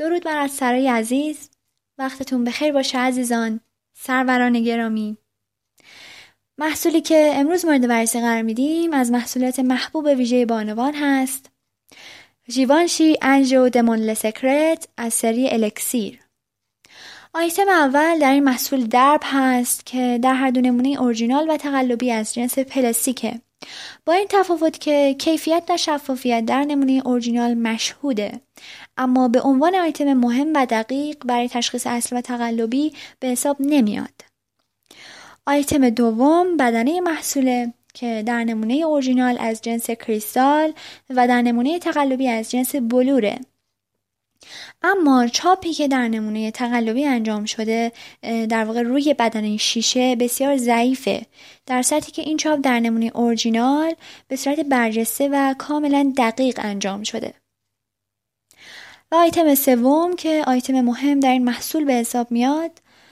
درود بر از سرای عزیز. وقتتون بخیر باشه عزیزان، سروران گرامی. محصولی که امروز مورد بررسی قرار میدیم از محصولات محبوب ویژه بانوان هست. ژیوانشی انژیو دمون لسکرت از سری الکسیر. آیتم اول در این محصول درب هست که در هر دو نمونه اورجینال و تقلبی از جنس پلاستیکه، با این تفاوت که کیفیت و شفافیت در نمونه اورجینال مشهوده، اما به عنوان آیتم مهم و دقیق برای تشخیص اصل و تقلبی به حساب نمیاد. آیتم دوم بدنه محصوله که در نمونه اورجینال از جنس کریستال و در نمونه تقلبی از جنس بلوره، اما چاپی که در نمونه تقلبی انجام شده در واقع روی بدنه شیشه بسیار ضعیفه، در صورتی که این چاپ در نمونه اورجینال به صورت برجسته و کاملا دقیق انجام شده. و آیتم سوم که آیتم مهم در این محصول به حساب میاد،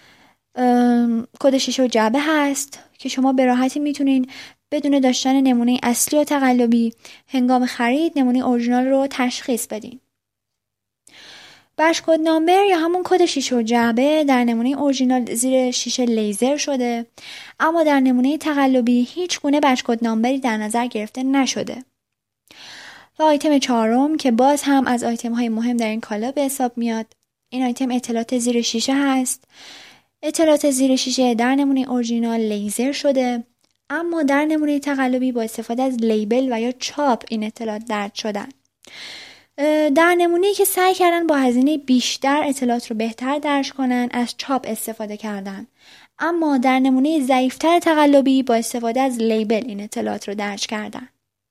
کد شیشه و جعبه هست که شما به راحتی میتونین بدون داشتن نمونه اصلی و تقلبی هنگام خرید نمونه اورجینال رو تشخیص بدین. بش کد نامبر یا همون کد شیشه و جعبه در نمونه اورجینال زیر شیشه لیزر شده، اما در نمونه تقلبی هیچ گونه بش کد نامبری در نظر گرفته نشده. و آیتم چهارم که باز هم از آیتم های مهم در این کالا به حساب میاد، این آیتم اطلاعات زیر شیشه هست. اطلاعات زیر شیشه در نمونه اورجینال لیزر شده، اما در نمونه تقلبی با استفاده از لیبل و یا چاپ این اطلاعات درج شدن. در نمونه‌ای که سعی کردن با هزینه بیشتر اطلاعات رو بهتر درج کنن از چاپ استفاده کردن، اما در نمونه ضعیف‌تر تقلبی با استفاده از لیبل این اطلاعات رو درج کردن.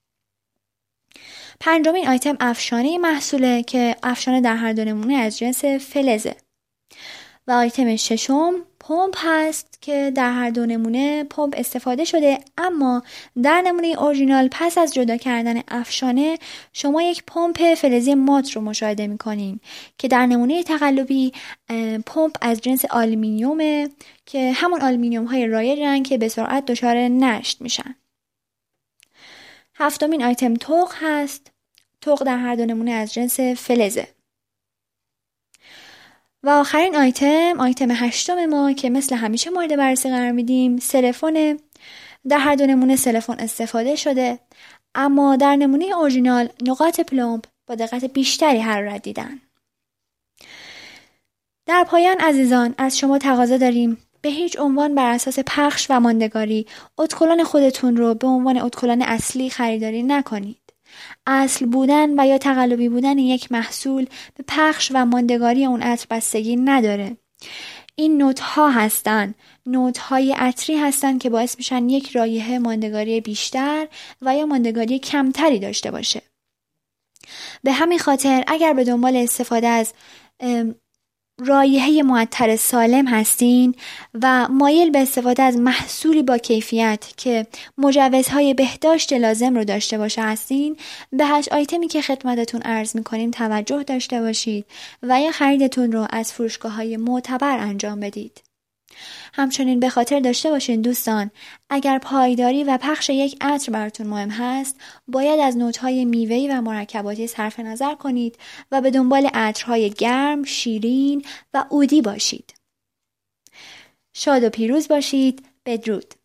پنجمین آیتم افشانه محصوله که افشانه در هر دو نمونه از جنس فلزه. و آیتم ششم پمپ هست که در هر دو نمونه پمپ استفاده شده، اما در نمونه اورجینال پس از جدا کردن افشانه شما یک پمپ فلزی مات رو مشاهده می‌کنین که در نمونه تقلبی پمپ از جنس آلومینیومه که همون آلومینیوم های رایجن که به سرعت دچار نشت میشن. هفتمین آیتم توق هست. توق در هر دو نمونه از جنس فلزه. و آخرین آیتم هشتم ما که مثل همیشه مورد بررسی قرار میدیم سلفونه. در هر دو نمونه سلفون استفاده شده، اما در نمونه اورجینال نقاط پلمب با دقت بیشتری حرارت دیدن. در پایان عزیزان از شما تقاضا داریم به هیچ عنوان بر اساس پخش و ماندگاری ادکلان خودتون رو به عنوان ادکلان اصلی خریداری نکنید. اصل بودن و یا تقلبی بودن یک محصول به پخش و ماندگاری اون عطر بستگی نداره. این نوت‌ها هستن، نوت‌های عطری هستن که باعث میشن یک رایحه ماندگاری بیشتر و یا ماندگاری کمتری داشته باشه. به همین خاطر اگر به دنبال استفاده از رایحه معطر سالم هستین و مایل به استفاده از محصولی با کیفیت که مجوزهای بهداشت لازم رو داشته باشه هستین، به 8 آیتمی که خدمتتون عرض میکنیم توجه داشته باشید و یا خریدتون رو از فروشگاه‌های معتبر انجام بدید. همچنین به خاطر داشته باشین دوستان، اگر پایداری و پخش یک عطر براتون مهم هست، باید از نوت‌های میوه‌ای و مرکباتی صرف نظر کنید و به دنبال عطرهای گرم، شیرین و عودی باشید. شاد و پیروز باشید. بدرود.